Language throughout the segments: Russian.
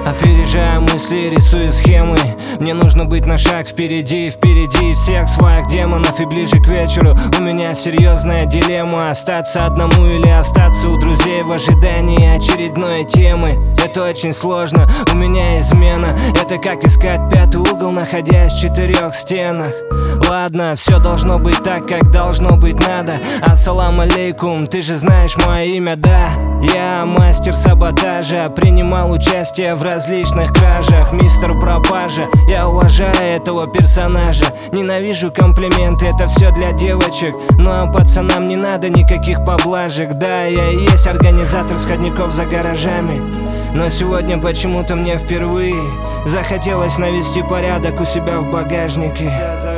Опережая мысли, рисую схемы. Мне нужно быть на шаг впереди всех своих демонов. И ближе к вечеру у меня серьезная дилемма: остаться одному или остаться у друзей в ожидании очередной темы. Это очень сложно, у меня измена. Это как искать пятый угол, находясь в 4 стенах. Ладно, все должно быть так, как должно быть надо. Ассалам алейкум, ты же знаешь мое имя, да? Я мастер саботажа, принимал участие в различных кражах. Мистер Пропажа, я уважаю этого персонажа. Ненавижу комплименты, это все для девочек. Ну а пацанам не надо никаких поблажек. Да, я и есть организатор сходников за гаражами. Но сегодня почему-то мне впервые захотелось навести порядок у себя в багажнике.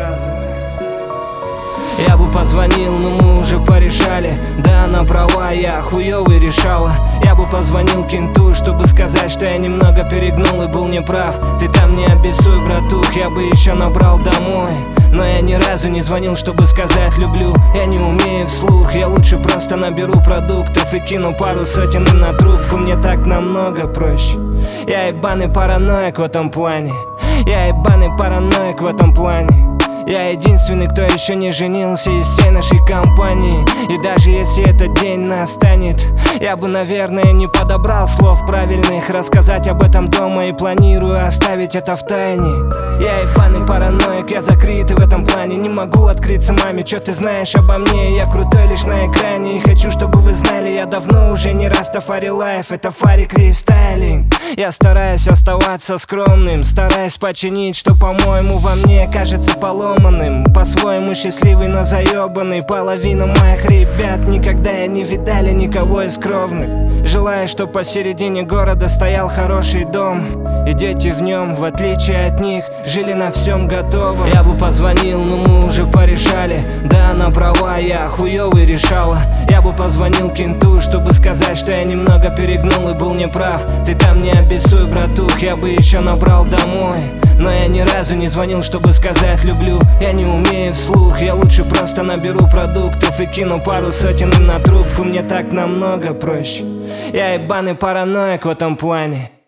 Я бы позвонил, но мы уже порешали. Да, она права, я хуёвый решала. Я бы позвонил кенту, чтобы сказать, что я немного перегнул и был неправ. Ты там не обессуй, братух, я бы еще набрал домой. Но я ни разу не звонил, чтобы сказать люблю. Я не умею вслух, я лучше просто наберу продуктов и кину пару сотен им на трубку. Мне так намного проще. Я ебаный параноик в этом плане. Я ебаный параноик в этом плане. Я единственный, кто еще не женился из всей нашей компании. И даже если этот день настанет, я бы, наверное, не подобрал слов правильных рассказать об этом дома и планирую оставить это в тайне. Я ебаный параноик, я закрытый в этом плане. Не могу открыться маме, что ты знаешь обо мне. Я крутой лишь на экране и хочу, чтобы вы знали, я давно уже не Растафари Лайф, это Фарик рестайлинг. Я стараюсь оставаться скромным, стараюсь починить, что, по-моему, во мне кажется поломанным. По-своему счастливый, но заебанный. Половина моих ребят никогда я не видали никого из кровных. Желаю, чтоб посередине города стоял хороший дом, и дети в нем, в отличие от них, жили на всем готовом. Я бы позвонил, но мы уже порешали. Да, она права, я хуёвый решала. Я бы позвонил кенту, чтобы сказать, что я немного перегнул и был неправ. Ты там не обессуй, братух, я бы еще набрал домой. Но я ни разу не звонил, чтобы сказать люблю. Я не умею вслух, я лучше просто наберу продуктов и кину пару сотен им на трубку. Мне так намного проще. Я ебаный параноик в этом плане.